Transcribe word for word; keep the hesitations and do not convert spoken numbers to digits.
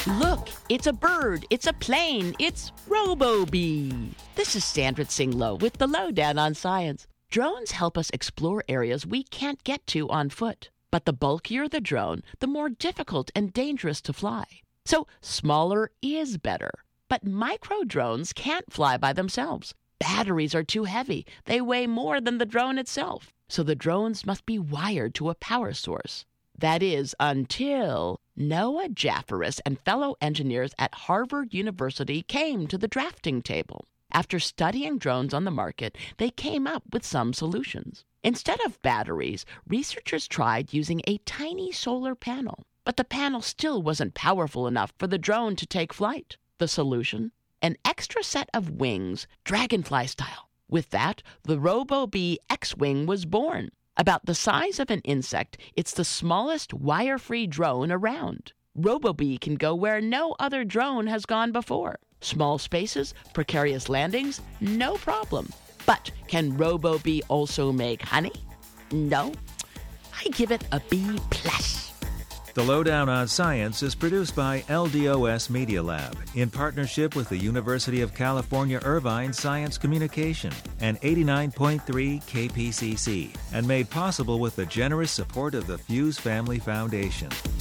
Look, it's a bird, it's a plane, it's Robo-Bee. This is Sandra Singh Low with the Lowdown on Science. Drones help us explore areas we can't get to on foot. But the bulkier the drone, the more difficult and dangerous to fly. So smaller is better. But micro drones can't fly by themselves. Batteries are too heavy. They weigh more than the drone itself. So the drones must be wired to a power source. That is, until Noah Jafferis and fellow engineers at Harvard University came to the drafting table. After studying drones on the market, they came up with some solutions. Instead of batteries, researchers tried using a tiny solar panel. But the panel still wasn't powerful enough for the drone to take flight. The solution? An extra set of wings, dragonfly style. With that, the Robo-Bee X-Wing was born. About the size of an insect, it's the smallest wire-free drone around. Robo-Bee can go where no other drone has gone before. Small spaces, precarious landings, no problem. But can Robo-Bee also make honey? No. I give it a B plus. The Lowdown on Science is produced by L D O S Media Lab in partnership with the University of California Irvine Science Communication and eighty-nine point three K P C C, and made possible with the generous support of the Fuse Family Foundation.